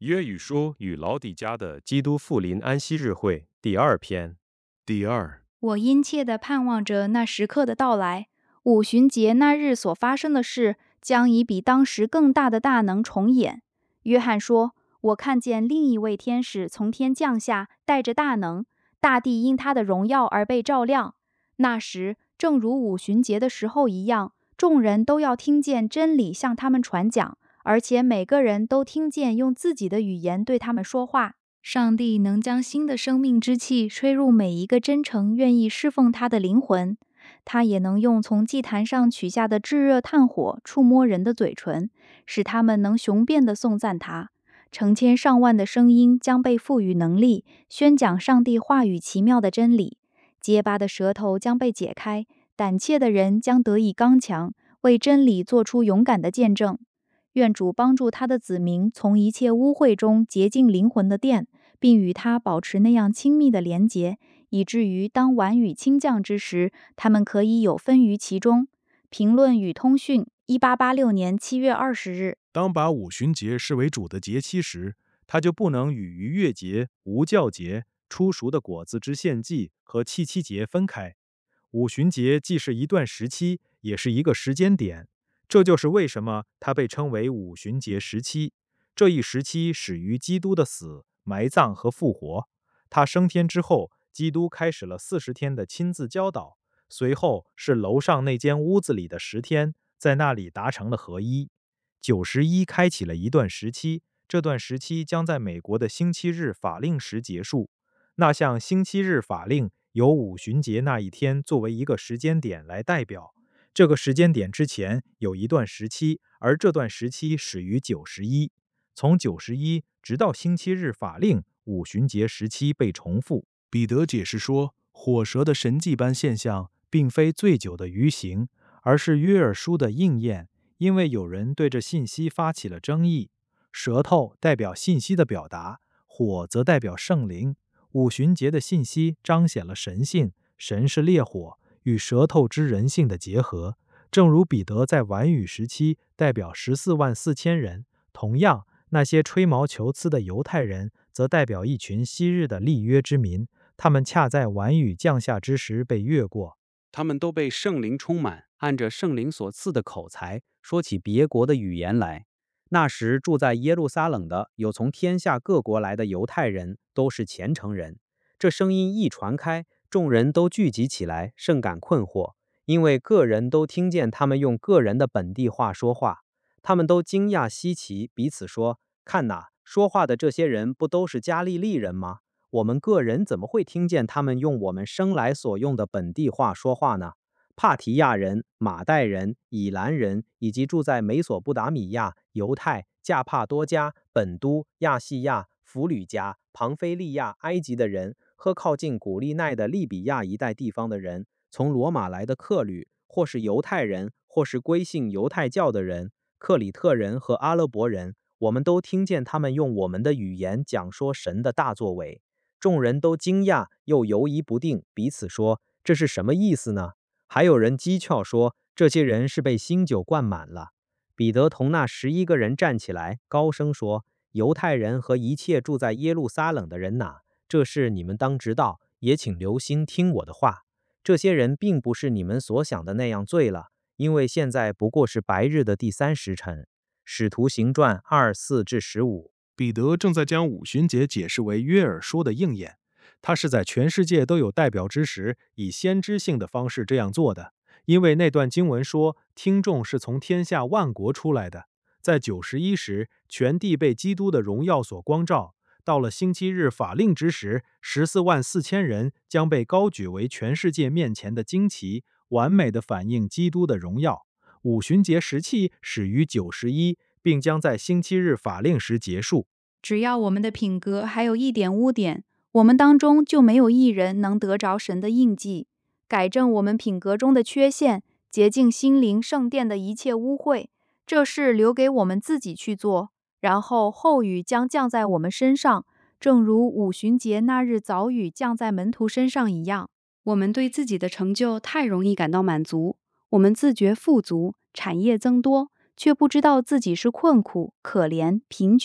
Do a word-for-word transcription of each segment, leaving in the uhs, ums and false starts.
约珥书与老底嘉的基督复临安息日会第二篇。 第二， 我殷切地盼望着那时刻的到来。五旬节那日所发生的事，将以比当时更大的大能重演。约翰说：“我看见另一位天使从天降下，带着大能，大地因他的荣耀而被照亮。那时，正如五旬节的时候一样，众人都要听见真理向他们传讲，而且每个人都听见用自己的语言对他们说话。上帝能将新的生命之气吹入每一个真诚愿意侍奉他的灵魂，他也能用从祭坛上取下的炙热炭火触摸人的嘴唇，使他们能雄辩地颂赞他。成千上万的声音将被赋予能力，宣讲上帝话语奇妙的真理。结巴的舌头将被解开，胆怯的人将得以刚强，为真理做出勇敢的见证。愿主帮助他的子民从一切污秽中洁净灵魂的殿，并与他保持那样亲密的连结，以至于当晚雨倾降之时，他们可以有分于其中。评论与通讯，一八八六年七月二十日。 当把五旬节视为主的节期时，他就不能与逾越节、无酵节、初熟的果子之献祭和七七节分开。五旬节既是一段时期，也是一个时间点。这就是为什么它被称为五旬节时期。这一时期始于基督的死、埋葬和复活。他升天之后，基督开始了四十天的亲自教导，随后是楼上那间屋子里的十天，在那里达成了合一。九十一开启了一段时期，这段时期将在美国的星期日法令时结束。那项星期日法令由五旬节那一天作为一个时间点来代表。这个时间点之前有一段时期，而这段时期始于九十一。从九十一直到星期日法令，五旬节时期被重复。彼得解释说，火蛇的神迹般现象并非醉酒的鱼行，而是约珥书的应验，因为有人对这信息发起了争议。舌头代表信息的表达，火则代表圣灵。五旬节的信息彰显了神性，神是烈火，与舌头之人性的结合。正如彼得在晚雨时期代表十四万四千人，同样，那些吹毛求疵的犹太人则代表一群昔日的立约之民，他们恰在晚雨降下之时被越过。 他们都被圣灵充满，按着圣灵所赐的口才，说起别国的语言来。那时住在耶路撒冷的有从天下各国来的犹太人，都是虔诚人。这声音一传开，众人都聚集起来，甚感困惑，因为个人都听见他们用个人的本地话说话。他们都惊讶稀奇，彼此说：“看哪，说话的这些人不都是加利利人吗？我们个人怎么会听见他们用我们生来所用的本地话说话呢？”帕提亚人、马代人、以兰人，以及住在美索不达米亚、犹太、加帕多家、本都、亚细亚、弗吕家、庞菲利亚、埃及的人，和靠近古利奈的利比亚一带地方的人，从罗马来的客旅，或是犹太人，或是归信犹太教的人，克里特人和阿拉伯人，我们都听见他们用我们的语言讲说神的大作为。众人都惊讶，又犹疑不定，彼此说：“这是什么意思呢？”还有人讥诮说，这些人是被新酒灌满了。彼得同那十一个人站起来，高声说：“犹太人和一切住在耶路撒冷的人哪，这事你们当知道，也请留心听我的话。这些人并不是你们所想的那样醉了，因为现在不过是白日的第三时辰。”使徒行传二四至十五。 彼得正在将五旬节解释为约珥书的应验。他是在全世界都有代表之时，以先知性的方式这样做的，因为那段经文说，听众是从天下万国出来的。在九十一时，全地被基督的荣耀所光照。到了星期日法令之时，十四万四千人将被高举为全世界面前的旌旗，完美的反映基督的荣耀。五旬节时期始于九十一，并将在星期日法令时结束。 只要我们的品格还有一点污点，我们当中就没有一人能得着神的印记。改正我们品格中的缺陷，洁净心灵圣殿的一切污秽，这事留给我们自己去做。然后后雨将降在我们身上，正如五旬节那日早雨降在门徒身上一样。我们对自己的成就太容易感到满足，我们自觉富足，产业增多，却不知道自己是困苦、可怜、贫穷、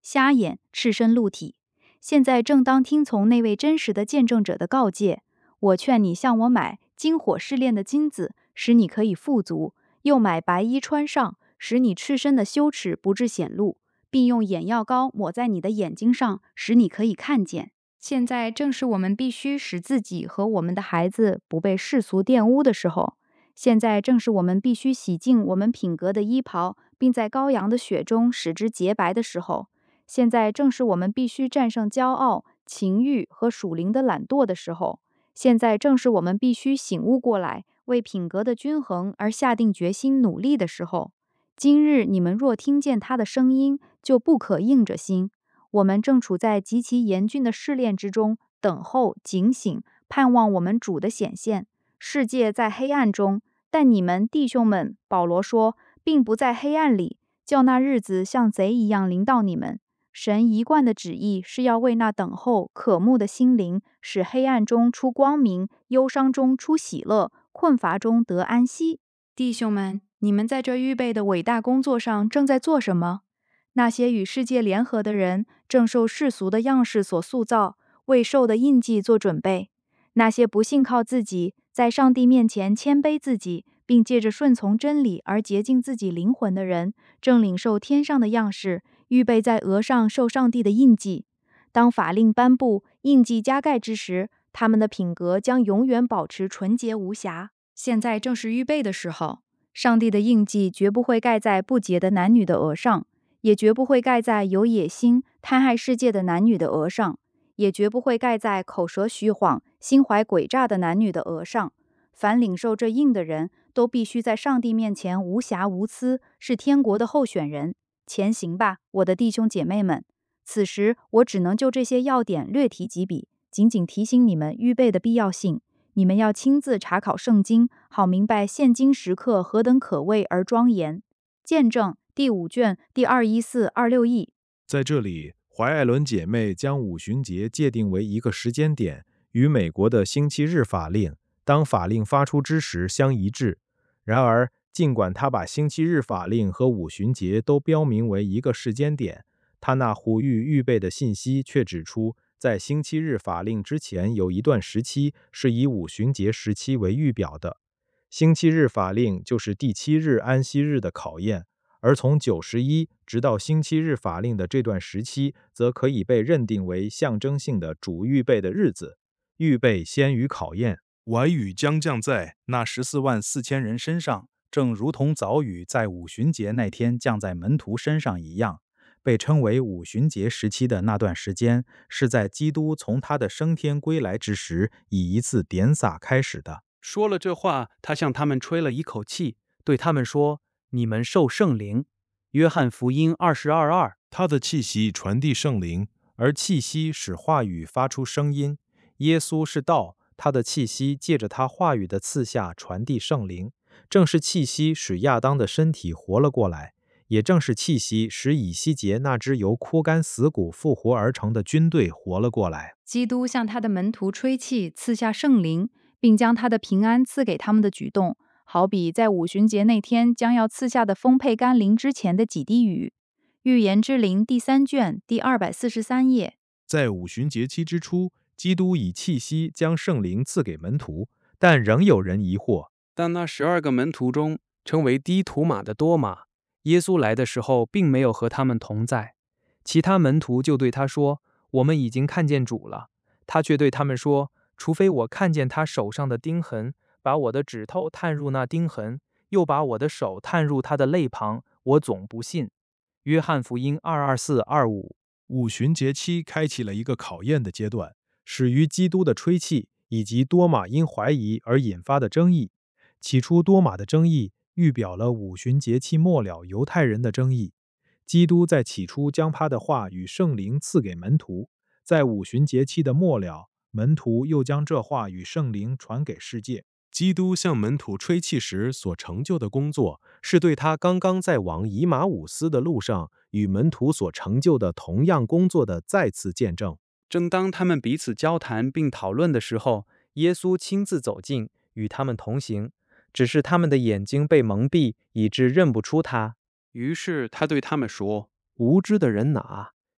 瞎眼、赤身露体。现在正当听从那位真实的见证者的告诫。我劝你向我买金火试炼的金子，使你可以富足；又买白衣穿上，使你赤身的羞耻不致显露，并用眼药膏抹在你的眼睛上，使你可以看见。现在正是我们必须使自己和我们的孩子不被世俗玷污的时候。现在正是我们必须洗净我们品格的衣袍，并在羔羊的血中使之洁白的时候。现在正是我们必须战胜骄傲、情欲和属灵的懒惰的时候。现在正是我们必须醒悟过来，为品格的均衡而下定决心努力的时候。今日你们若听见他的声音，就不可硬着心。我们正处在极其严峻的试炼之中，等候、警醒，盼望我们主的显现。世界在黑暗中，但你们弟兄们，保罗说，并不在黑暗里，叫那日子像贼一样临到你们。神一贯的旨意是要为那等候渴慕的心灵，使黑暗中出光明，忧伤中出喜乐，困乏中得安息。弟兄们，你们在这预备的伟大工作上正在做什么？那些与世界联合的人，正受世俗的样式所塑造，为受的印记做准备。那些不信靠自己，在上帝面前谦卑自己，并借着顺从真理而洁净自己灵魂的人，正领受天上的样式，预备在额上受上帝的印记。当法令颁布，印记加盖之时，他们的品格将永远保持纯洁无瑕。现在正是预备的时候，上帝的印记绝不会盖在不洁的男女的额上，也绝不会盖在有野心、贪爱世界的男女的额上，也绝不会盖在口舌虚谎、心怀诡诈的男女的额上。凡领受这印的人，都必须在上帝面前无瑕无疵，是天国的候选人。前行吧，我的弟兄姐妹们。此时我只能就这些要点略提几笔，仅仅提醒你们预备的必要性。你们要亲自查考圣经，好明白现今时刻何等可畏而庄严。见证第五卷第二一四二六页。 在这里，怀艾伦姐妹将五旬节界定为一个时间点，与美国的星期日法令当法令发出之时相一致。然而，尽管他把星期日法令和五旬节都标明为一个时间点，他那呼吁预备的信息却指出，在星期日法令之前有一段时期是以五旬节时期为预表的。星期日法令就是第七日安息日的考验，而从九十一直到星期日法令的这段时期，则可以被认定为象征性的主预备的日子。预备先于考验。 晚雨将降在那十四万四千人身上，正如同早雨在五旬节那天降在门徒身上一样。被称为五旬节时期的那段时间，是在基督从他的升天归来之时，以一次点洒开始的。 说了这话，他向他们吹了一口气，对他们说：“你们受圣灵。”约翰福音二十二二。 他的气息传递圣灵，而气息使话语发出声音。耶稣是道，他的气息借着他话语的赐下传递圣灵。正是气息使亚当的身体活了过来，也正是气息使以西结那支由枯干死骨复活而成的军队活了过来。 基督向他的门徒吹气，赐下圣灵，并将他的平安赐给他们的举动，好比在五旬节那天将要赐下的丰沛甘霖之前的几滴雨。预言之灵第三卷第二百四十三页。 在五旬节期之初，基督以气息将圣灵赐给门徒，但仍有人疑惑。 但那十二个门徒中，称为低图马的多马，耶稣来的时候并没有和他们同在。其他门徒就对他说：“我们已经看见主了。”他却对他们说：“除非我看见他手上的钉痕，把我的指头探入那钉痕，又把我的手探入他的肋旁，我总不信。”约翰福音二二四二五。 五旬节期开启了一个考验的阶段，始于基督的吹气，以及多马因怀疑而引发的争议。起初多马的争议预表了五旬节期末了犹太人的争议。基督在起初将他的话与圣灵赐给门徒，在五旬节期的末了，门徒又将这话与圣灵传给世界。基督向门徒吹气时所成就的工作，是对他刚刚在往以马忤斯的路上与门徒所成就的同样工作的再次见证。 正当他们彼此交谈并讨论的时候，耶稣亲自走近，与他们同行，只是他们的眼睛被蒙蔽，以致认不出他。于是他对他们说：“无知的人哪，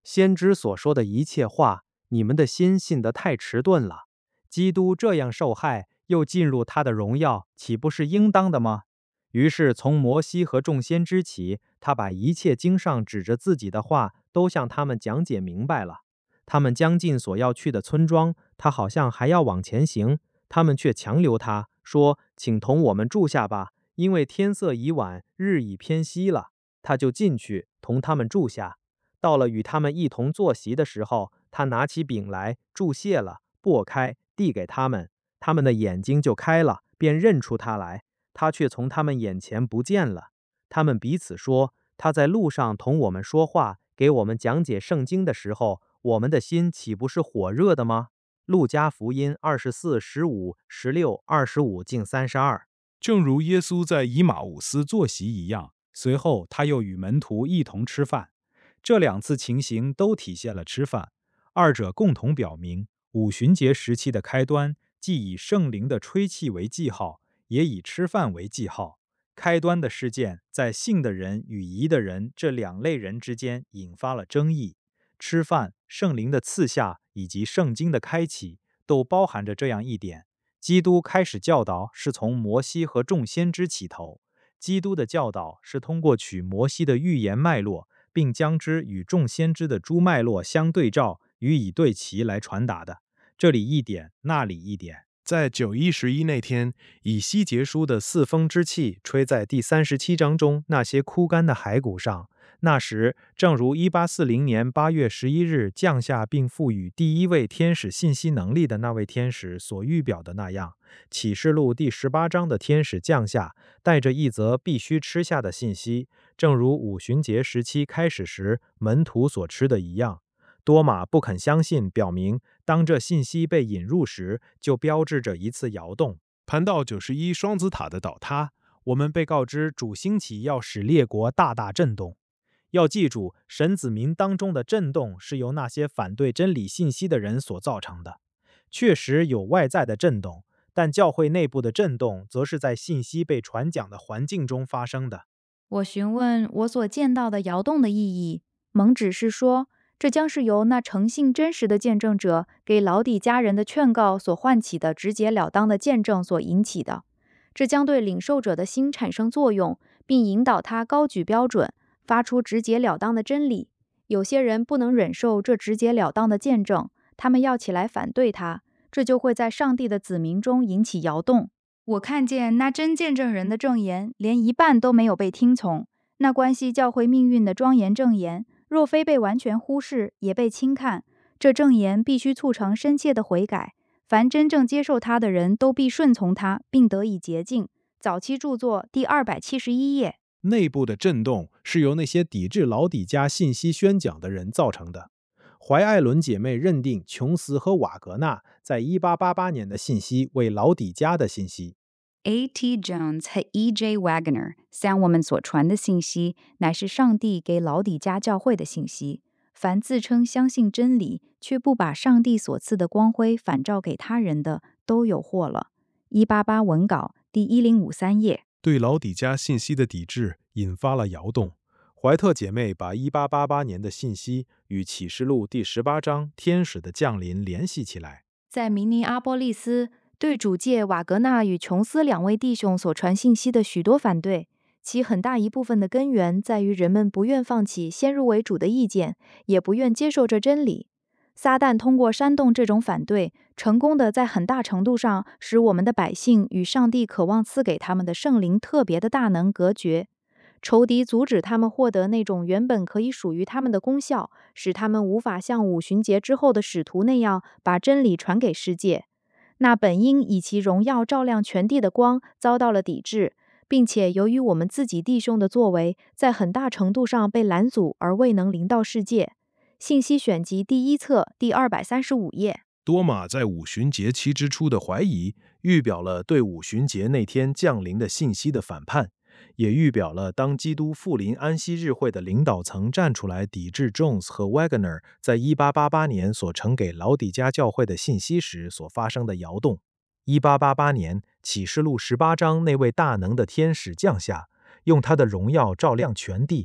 先知所说的一切话，你们的心信得太迟钝了。基督这样受害，又进入他的荣耀，岂不是应当的吗？于是从摩西和众先知起，他把一切经上指着自己的话都向他们讲解明白了。他们将近所要去的村庄，他好像还要往前行，他们却强留他，说：“请同我们住下吧，因为天色已晚，日已偏西了。”他就进去同他们住下。到了与他们一同坐席的时候，他拿起饼来，祝谢了，擘开，递给他们。他们的眼睛就开了，便认出他来。他却从他们眼前不见了。他们彼此说：“他在路上同我们说话，给我们讲解圣经的时候，我们的心岂不是火热的吗？”路加福音二十四、十五、十六、二十五进三十二。 正如耶稣在以马忤斯坐席一样，随后他又与门徒一同吃饭。这两次情形都体现了吃饭，二者共同表明五旬节时期的开端，既以圣灵的吹气为记号，也以吃饭为记号。开端的事件在信的人与疑的人这两类人之间引发了争议。吃饭、圣灵的赐下以及圣经的开启，都包含着这样一点：基督开始教导是从摩西和众先知起头。基督的教导是通过取摩西的预言脉络，并将之与众先知的诸脉络相对照，予以对齐来传达的。这里一点，那里一点。在九一十一那天，以西结书的四风之气吹在第三十七章中那些枯干的骸骨上。那时，正如一八四零年八月十一日降下并赋予第一位天使信息能力的那位天使所预表的那样，启示录第十八章的天使降下，带着一则必须吃下的信息，正如五旬节时期开始时门徒所吃的一样。多马不肯相信，表明当这信息被引入时，就标志着一次摇动。谈到九十一双子塔的倒塌，我们被告知主兴起要使列国大大震动。要记住，神子民当中的震动是由那些反对真理信息的人所造成的。确实有外在的震动，但教会内部的震动则是在信息被传讲的环境中发生的。 我询问我所见到的摇动的意义，蒙指示说，这将是由那诚信真实的见证者给老底嘉人的劝告所唤起的直截了当的见证所引起的。这将对领受者的心产生作用，并引导他高举标准，发出直截了当的真理。有些人不能忍受这直截了当的见证，他们要起来反对他，这就会在上帝的子民中引起摇动。我看见那真见证人的证言连一半都没有被听从，那关系教会命运的庄严证言，若非被完全忽视，也被轻看。这证言必须促成深切的悔改，凡真正接受他的人都必顺从他，并得以洁净。早期著作第二百七十一页。 内部的震动是由那些抵制老底嘉信息宣讲的人造成的。怀艾伦姐妹认定琼斯和瓦格纳在一八八八年的信息为老底嘉的信息。 A T Jones 和 E J Wagner 向我们所传的信息，乃是上帝给老底嘉教会的信息。凡自称相信真理，却不把上帝所赐的光辉反照给他人的，都有祸了。一八八文稿第一零五三页。 对老底嘉信息的抵制引发了摇动。怀特姐妹把一八八八年的信息与启示录第十八章天使的降临联系起来。 在明尼阿波利斯，对主借瓦格纳与琼斯两位弟兄所传信息的许多反对，其很大一部分的根源在于人们不愿放弃先入为主的意见，也不愿接受这真理。撒旦通过煽动这种反对，成功的在很大程度上使我们的百姓与上帝渴望赐给他们的圣灵特别的大能隔绝。仇敌阻止他们获得那种原本可以属于他们的功效，使他们无法像五旬节之后的使徒那样把真理传给世界。那本应以其荣耀照亮全地的光遭到了抵制，并且由于我们自己弟兄的作为，在很大程度上被拦阻而未能临到世界。信息选集第一册第二百三十五页。 多马在五旬节期之初的怀疑，预表了对五旬节那天降临的信息的反叛，也预表了当基督复临安息日会的领导层站出来抵制 Jones 和 Wagner 在一八八八年所呈给老底嘉教会的信息时所发生的摇动。一八八八年，启示录十八章那位大能的天使降下，用他的荣耀照亮全地。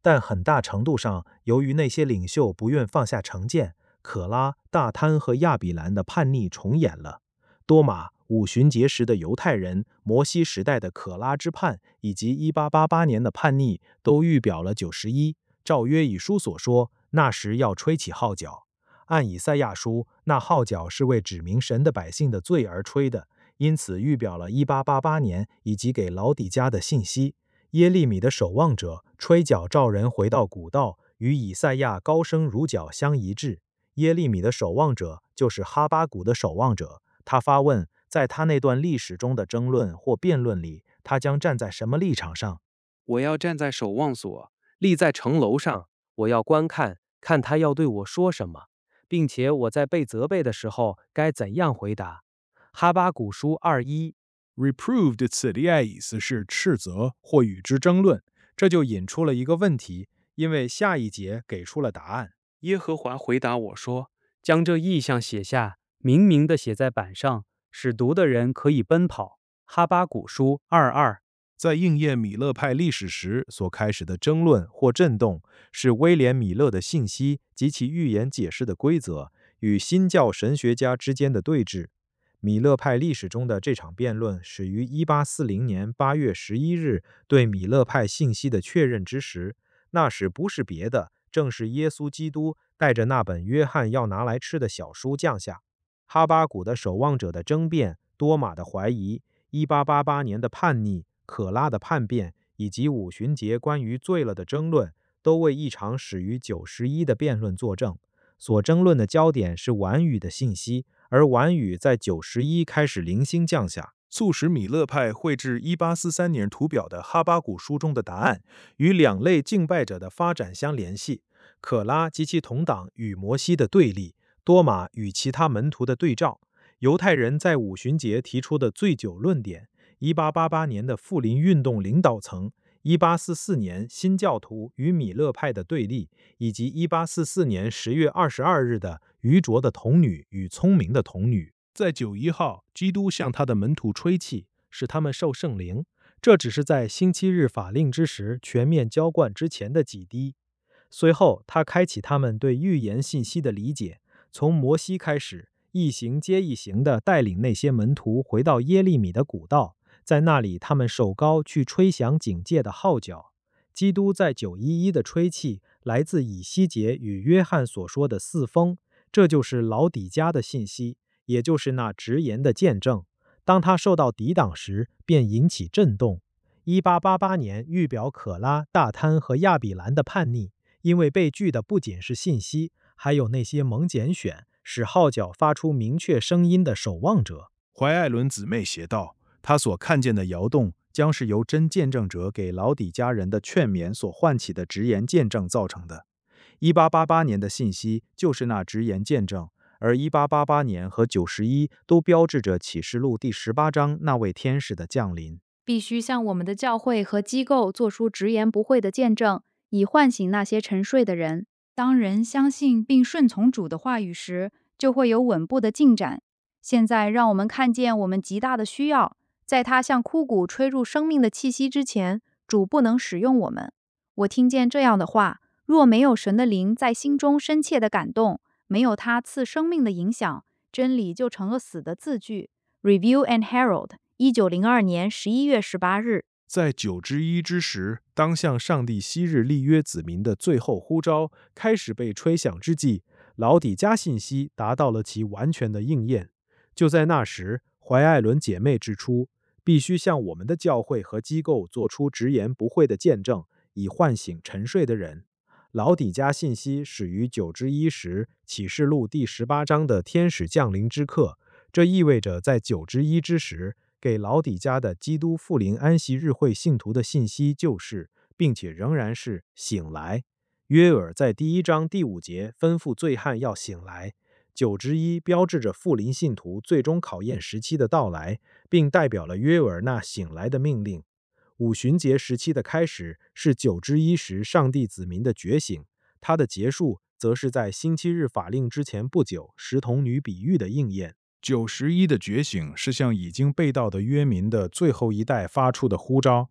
但很大程度上由于那些领袖不愿放下成见，可拉、大贪和亚比兰的叛逆重演了。多马、五旬节时的犹太人、摩西时代的可拉之叛，以及一八八八年的叛逆，都预表了九十一。照约珥书所说，那时要吹起号角。按以赛亚书，那号角是为指明神的百姓的罪而吹的，因此预表了一八八八年以及给老底嘉的信息。耶利米的守望者吹角召人回到古道，与以赛亚高声如角相一致。耶利米的守望者就是哈巴谷的守望者，他发问，在他那段历史中的争论或辩论里，他将站在什么立场上？ 我要站在守望所，立在城楼上，我要观看，看他要对我说什么，并且我在被责备的时候该怎样回答。哈巴谷书二一。 Reprove 的此例意思是斥责或与之争论，这就引出了一个问题，因为下一节给出了答案。 耶和华回答我说：“将这意象写下，明明地写在板上，使读的人可以奔跑。”哈巴谷书二二。 在应验米勒派历史时所开始的争论或震动，是威廉·米勒的信息及其预言解释的规则与新教神学家之间的对峙。米勒派历史中的这场辩论始于一八四零年八月十一日对米勒派信息的确认之时，那时不是别的，正是耶稣基督带着那本约翰要拿来吃的小书降下。哈巴谷的守望者的争辩，多马的怀疑，一八八八年的叛逆，可拉的叛变，以及五旬节关于罪了的争论，都为一场始于九十一的辩论作证。所争论的焦点是晚雨的信息，而晚雨在九十一开始零星降下，促使米勒派绘制一八四三年图表的哈巴谷书中的答案与两类敬拜者的发展相联系：可拉及其同党与摩西的对立，多马与其他门徒的对照。犹太人在五旬节提出的醉酒论点，一八八八年的复临运动领导层，一八四四年新教徒与米勒派的对立，以及一八四四年十月二十二日的愚拙的童女与聪明的童女。在九一号，基督向他的门徒吹气，使他们受圣灵，这只是在星期日法令之时全面浇灌之前的几滴。随后他开启他们对预言信息的理解，从摩西开始，一行接一行地带领那些门徒回到耶利米的古道，在那里他们手高去吹响警戒的号角。基督在九一一的吹气来自以西结与约翰所说的四风，这就是老底嘉的信息，也就是那直言的见证。当他受到抵挡时，便引起震动。一八八八年预表可拉、大贪和亚比兰的叛逆，因为被拒的不仅是信息，还有那些蒙拣选使号角发出明确声音的守望者。怀艾伦姊妹写道，他所看见的摇动将是由真见证者给老底嘉人的劝勉所唤起的直言见证造成的。一八八八年的信息就是那直言见证，而一八八八年和九十一都标志着启示录第十八章那位天使的降临。 必须向我们的教会和机构做出直言不讳的见证，以唤醒那些沉睡的人。当人相信并顺从主的话语时，就会有稳步的进展。现在让我们看见我们极大的需要，在他向枯骨吹入生命的气息之前，主不能使用我们。我听见这样的话，若没有神的灵在心中深切的感动，没有他赐生命的影响，真理就成了死的字句。 Review and Herald一九零二年十一月十八日。 在九之一之时，当向上帝昔日立约子民的最后呼召开始被吹响之际，老底嘉信息达到了其完全的应验。就在那时，怀艾伦姐妹指出，必须向我们的教会和机构做出直言不讳的见证，以唤醒沉睡的人。老底嘉信息始于九之一时启示录第十八章的天使降临之刻，这意味着在九之一之时，给老底嘉的基督复临安息日会信徒的信息就是，并且仍然是醒来。约珥在第一章第五节吩咐醉汉要醒来。九之一标志着复临信徒最终考验时期的到来，并代表了约珥那醒来的命令。五旬节时期的开始是九之一时上帝子民的觉醒，它的结束则是在星期日法令之前不久十童女比喻的应验。九十一的觉醒是向已经被盗的约民的最后一代发出的呼召。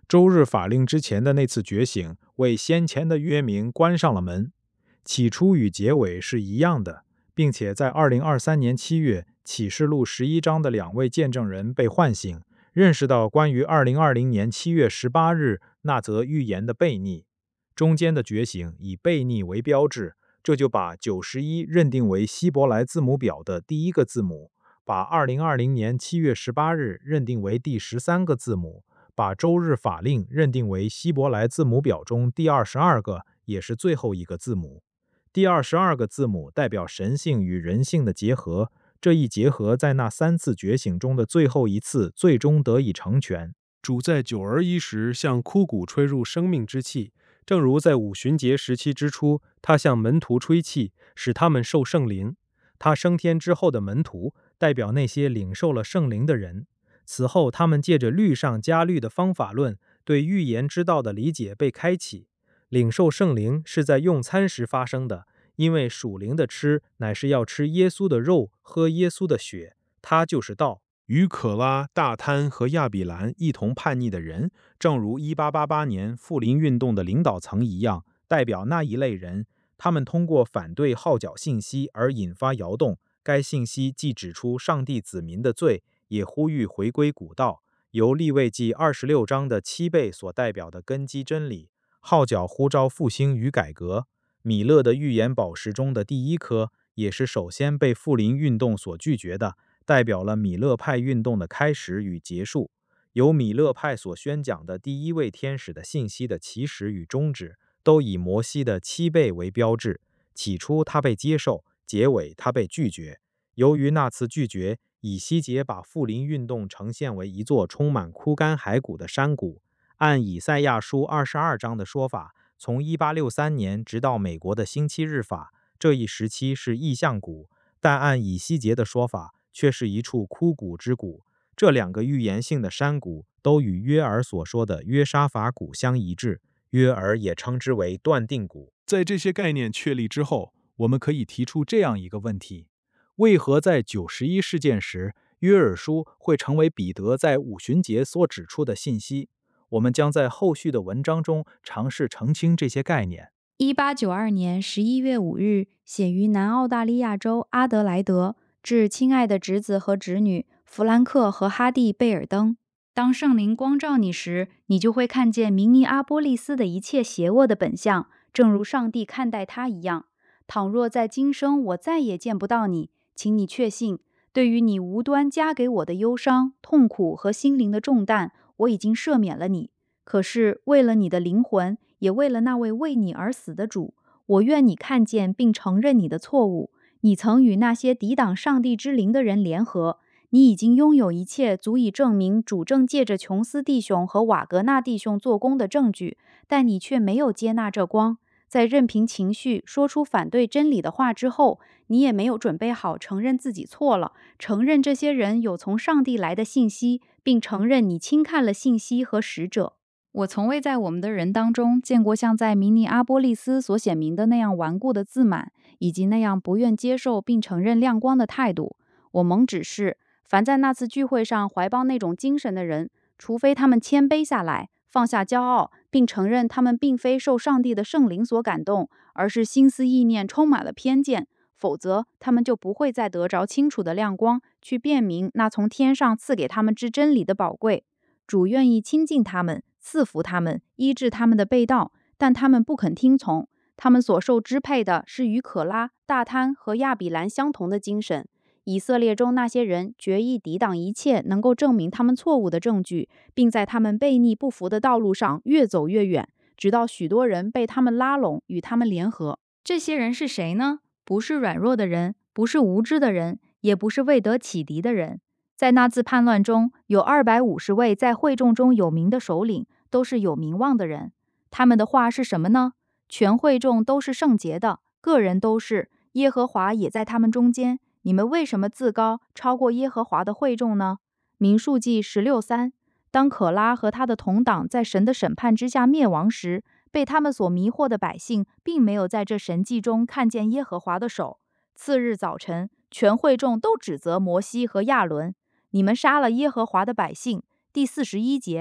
周日法令之前的那次觉醒，为先前的约明关上了门。起初与结尾是一样的，并且在二零二三年七月，启示录十一章的两位见证人被唤醒，认识到关于二零二零年七月十八日那则预言的悖逆。中间的觉醒以悖逆为标志，这就把九十一认定为希伯来字母表的第一个字母，把二零二零年七月十八日认定为第十三个字母，把周日法令认定为希伯来字母表中第二十二个，也是最后一个字母。第二十二个字母代表神性与人性的结合，这一结合在那三次觉醒中的最后一次最终得以成全。 主在九而一时向枯骨吹入生命之气，正如在五旬节时期之初，他向门徒吹气，使他们受圣灵。他升天之后的门徒代表那些领受了圣灵的人。此后他们借着律上加律的方法论，对预言之道的理解被开启。领受圣灵是在用餐时发生的，因为属灵的吃乃是要吃耶稣的肉，喝耶稣的血，他就是道。与可拉、大贪和亚比兰一同叛逆的人，正如一八八八年富林运动的领导层一样，代表那一类人，他们通过反对号角信息而引发摇动。该信息既指出上帝子民的罪，也呼吁回归古道，由利未记二十六章的七倍所代表的根基真理。号角呼召复兴与改革。米勒的预言宝石中的第一颗，也是首先被富林运动所拒绝的，代表了米勒派运动的开始与结束。由米勒派所宣讲的第一位天使的信息的起始与终止，都以摩西的七倍为标志。起初他被接受，结尾他被拒绝。由于那次拒绝，以西结把富林运动呈现为一座充满枯干骸骨的山谷。按以赛亚书二十二章的说法，从一八六三年直到美国的星期日法，这一时期是异象谷，但按以西结的说法，却是一处枯骨之谷。这两个预言性的山谷都与约珥所说的约沙法谷相一致，约珥也称之为断定谷。 在这些概念确立之后，我们可以提出这样一个问题：为何在九十一事件时，约珥书会成为彼得在五旬节所指出的信息？我们将在后续的文章中尝试澄清这些概念。 一八九二年十一月五日，写于南澳大利亚州阿德莱德，致亲爱的侄子和侄女弗兰克和哈蒂贝尔登。当圣灵光照你时，你就会看见明尼阿波利斯的一切邪恶的本相，正如上帝看待他一样。倘若在今生我再也见不到你，请你确信，对于你无端加给我的忧伤、痛苦和心灵的重担，我已经赦免了你。可是为了你的灵魂，也为了那位为你而死的主，我愿你看见并承认你的错误。你曾与那些抵挡上帝之灵的人联合，你已经拥有一切足以证明主正借着琼斯弟兄和瓦格纳弟兄做工的证据，但你却没有接纳这光。在任凭情绪说出反对真理的话之后，你也没有准备好承认自己错了，承认这些人有从上帝来的信息，并承认你轻看了信息和使者。我从未在我们的人当中见过像在明尼阿波利斯所显明的那样顽固的自满，以及那样不愿接受并承认亮光的态度。我蒙指示，凡在那次聚会上怀抱那种精神的人，除非他们谦卑下来，放下骄傲，并承认他们并非受上帝的圣灵所感动，而是心思意念充满了偏见，否则他们就不会再得着清楚的亮光，去辨明那从天上赐给他们之真理的宝贵。主愿意亲近他们，赐福他们，医治他们的背道，但他们不肯听从。他们所受支配的是与可拉、大贪和亚比兰相同的精神。以色列中那些人决意抵挡一切能够证明他们错误的证据，并在他们悖逆不服的道路上越走越远，直到许多人被他们拉拢，与他们联合。这些人是谁呢？不是软弱的人，不是无知的人，也不是未得启迪的人。在那次叛乱中，有二百五十位在会众中有名的首领，都是有名望的人。他们的话是什么呢？全会众都是圣洁的，个人都是，耶和华也在他们中间。你们为什么自高，超过耶和华的会众呢？民数记十六三。当可拉和他的同党在神的审判之下灭亡时，被他们所迷惑的百姓并没有在这神迹中看见耶和华的手。次日早晨，全会众都指责摩西和亚伦，你们杀了耶和华的百姓。第四十一节，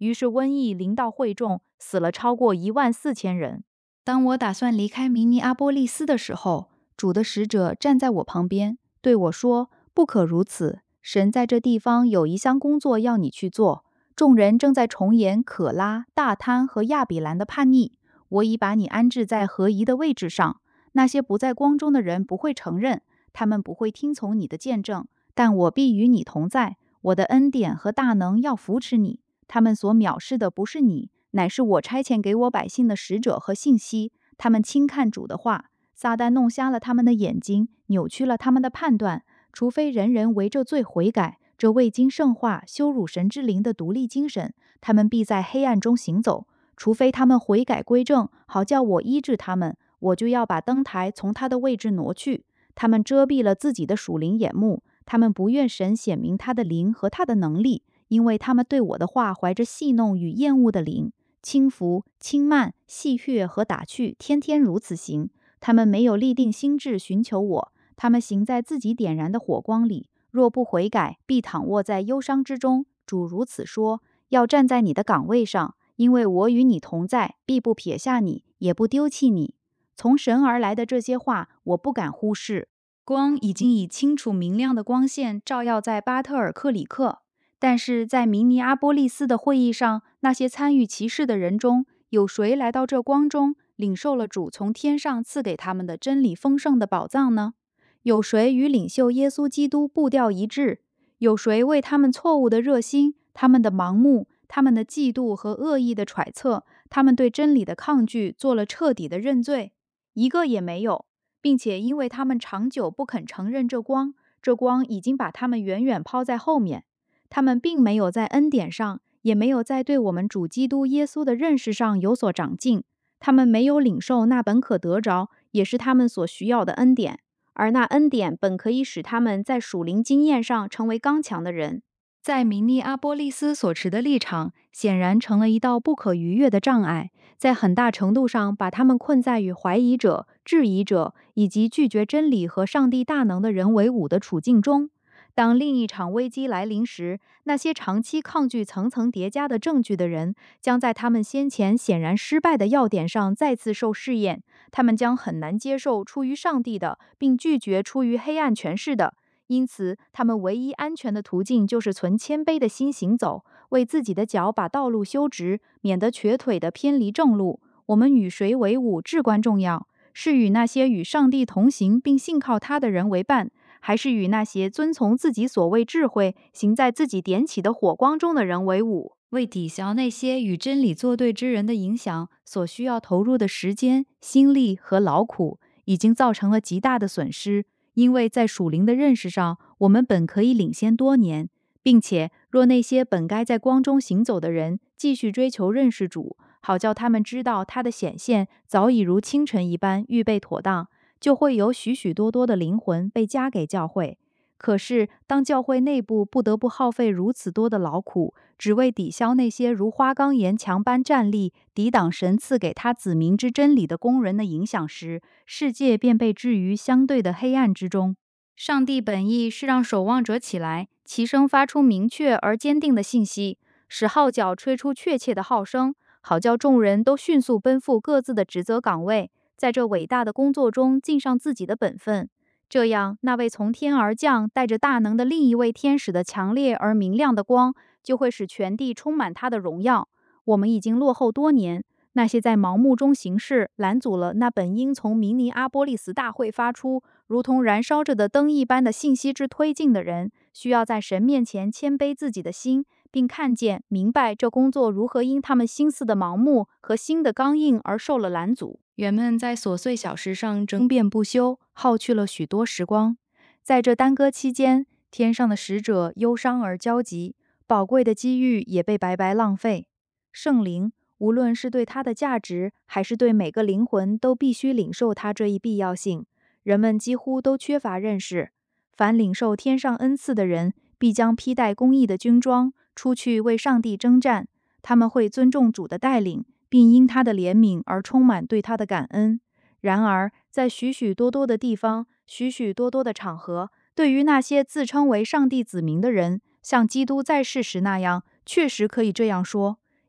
于是瘟疫临到会众，死了超过一万四千人。当我打算离开明尼阿波利斯的时候，主的使者站在我旁边，对我说：“不可如此，神在这地方有一项工作要你去做。众人正在重演可拉、大滩和亚比兰的叛逆。我已把你安置在合宜的位置上。那些不在光中的人不会承认，他们不会听从你的见证，但我必与你同在。我的恩典和大能要扶持你。他们所藐视的不是你，乃是我差遣给我百姓的使者和信息。他们轻看主的话，撒旦弄瞎了他们的眼睛，扭曲了他们的判断。除非人人为这罪悔改，这未经圣化、羞辱神之灵的独立精神，他们必在黑暗中行走。除非他们悔改归正，好叫我医治他们，我就要把灯台从他的位置挪去。他们遮蔽了自己的属灵眼目，他们不愿神显明他的灵和他的能力，因为他们对我的话怀着戏弄与厌恶的灵，轻浮、轻慢、戏谑和打趣，天天如此行。他们没有立定心志寻求我，他们行在自己点燃的火光里，若不悔改，必躺卧在忧伤之中。主如此说：要站在你的岗位上，因为我与你同在，必不撇下你，也不丢弃你。从神而来的这些话，我不敢忽视。光已经以清楚明亮的光线照耀在巴特尔克里克，但是在明尼阿波利斯的会议上，那些参与其事的人中，有谁来到这光中，领受了主从天上赐给他们的真理丰盛的宝藏呢？有谁与领袖耶稣基督步调一致？有谁为他们错误的热心、他们的盲目、他们的嫉妒和恶意的揣测、他们对真理的抗拒做了彻底的认罪？一个也没有，并且因为他们长久不肯承认这光，这光已经把他们远远抛在后面。他们并没有在恩典上，也没有在对我们主基督耶稣的认识上有所长进。他们没有领受那本可得着，也是他们所需要的恩典，而那恩典本可以使他们在属灵经验上成为刚强的人。在明尼阿波利斯所持的立场，显然成了一道不可逾越的障碍，在很大程度上把他们困在与怀疑者、质疑者以及拒绝真理和上帝大能的人为伍的处境中。当另一场危机来临时，那些长期抗拒层层叠加的证据的人，将在他们先前显然失败的要点上再次受试验。他们将很难接受出于上帝的，并拒绝出于黑暗权势的。因此，他们唯一安全的途径就是存谦卑的心行走，为自己的脚把道路修直，免得瘸腿的偏离正路。我们与谁为伍至关重要，是与那些与上帝同行并信靠他的人为伴，还是与那些遵从自己所谓智慧、行在自己点起的火光中的人为伍？为抵消那些与真理作对之人的影响，所需要投入的时间、心力和劳苦，已经造成了极大的损失。因为在属灵的认识上，我们本可以领先多年，并且若那些本该在光中行走的人继续追求认识主，好叫他们知道他的显现早已如清晨一般预备妥当，就会有许许多多的灵魂被加给教会。可是当教会内部不得不耗费如此多的劳苦，只为抵消那些如花岗岩墙般站立抵挡神赐给他子民之真理的工人的影响时，世界便被置于相对的黑暗之中。上帝本意是让守望者起来，齐声发出明确而坚定的信息，使号角吹出确切的号声，好叫众人都迅速奔赴各自的职责岗位，在这伟大的工作中尽上自己的本分。这样，那位从天而降、带着大能的另一位天使的强烈而明亮的光，就会使全地充满他的荣耀。我们已经落后多年，那些在盲目中行事、拦阻了那本应从明尼阿波利斯大会发出，如同燃烧着的灯一般的信息之推进的人，需要在神面前谦卑自己的心，并看见、明白这工作如何因他们心思的盲目和心的刚硬而受了拦阻。人们在琐碎小事上争辩不休，耗去了许多时光。在这耽搁期间，天上的使者忧伤而焦急，宝贵的机遇也被白白浪费。圣灵，无论是对它的价值，还是对每个灵魂，都必须领受它这一必要性。人们几乎都缺乏认识。凡领受天上恩赐的人，必将披戴公义的军装，出去为上帝征战。他们会尊重主的带领，并因他的怜悯而充满对他的感恩。然而，在许许多多的地方，许许多多的场合，对于那些自称为上帝子民的人，像基督在世时那样，确实可以这样说：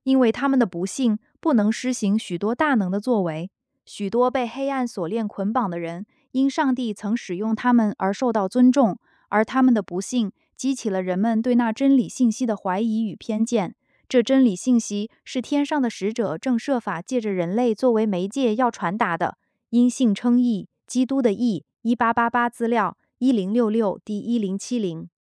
因为他们的不幸不能施行许多大能的作为。许多被黑暗锁链捆绑的人，因上帝曾使用他们而受到尊重，而他们的不幸激起了人们对那真理信息的怀疑与偏见。这真理信息是天上的使者正设法借着人类作为媒介要传达的。因信称义，基督的义，一八八八资料，一零六六第一零七零。